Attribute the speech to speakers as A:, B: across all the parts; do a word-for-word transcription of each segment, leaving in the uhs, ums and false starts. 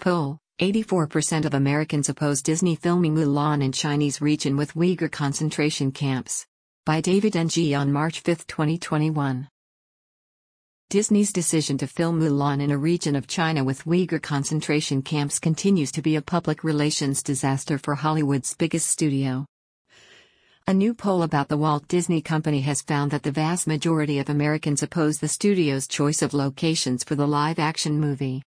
A: Poll: eighty-four percent of Americans oppose Disney filming Mulan in Chinese region with Uyghur concentration camps. By David Ng on March fifth, twenty twenty-one. Disney's decision to film Mulan in a region of China with Uyghur concentration camps continues to be a public relations disaster for Hollywood's biggest studio. A new poll about the Walt Disney Company has found that the vast majority of Americans oppose the studio's choice of locations for the live-action movie.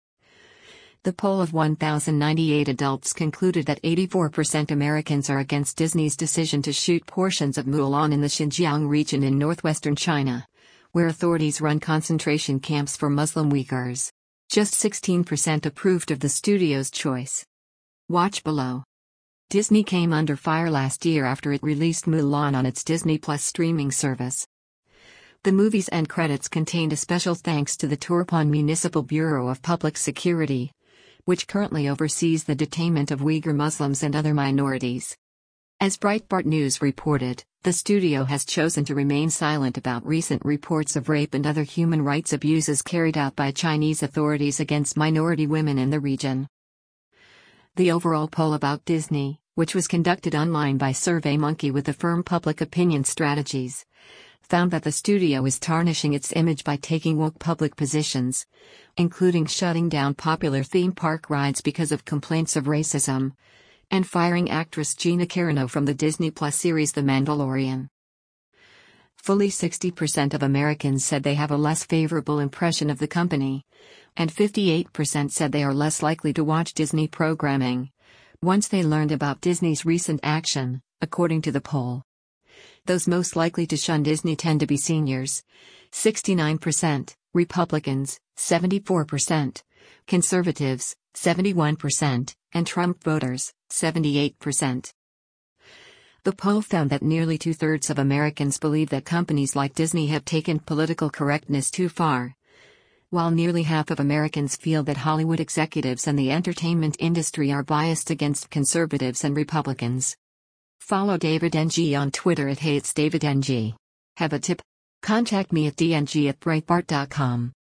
A: The poll of one thousand ninety-eight adults concluded that eighty-four percent Americans are against Disney's decision to shoot portions of Mulan in the Xinjiang region in northwestern China, where authorities run concentration camps for Muslim Uyghurs. Just sixteen percent approved of the studio's choice. Watch below. Disney came under fire last year after it released Mulan on its Disney Plus streaming service. The movie's end credits contained a special thanks to the Turpan Municipal Bureau of Public Security, which currently oversees the detainment of Uyghur Muslims and other minorities. As Breitbart News reported, the studio has chosen to remain silent about recent reports of rape and other human rights abuses carried out by Chinese authorities against minority women in the region. The overall poll about Disney, which was conducted online by SurveyMonkey with the firm Public Opinion Strategies, found that the studio is tarnishing its image by taking woke public positions, including shutting down popular theme park rides because of complaints of racism, and firing actress Gina Carano from the Disney Plus series The Mandalorian. Fully sixty percent of Americans said they have a less favorable impression of the company, and fifty-eight percent said they are less likely to watch Disney programming once they learned about Disney's recent action, according to the poll. Those most likely to shun Disney tend to be seniors, sixty-nine percent, Republicans, seventy-four percent, conservatives, seventy-one percent, and Trump voters, seventy-eight percent. The poll found that nearly two-thirds of Americans believe that companies like Disney have taken political correctness too far, while nearly half of Americans feel that Hollywood executives and the entertainment industry are biased against conservatives and Republicans. Follow David Ng on Twitter at HatesDavidNG. Have a tip? Contact me at dng at breitbart dot com.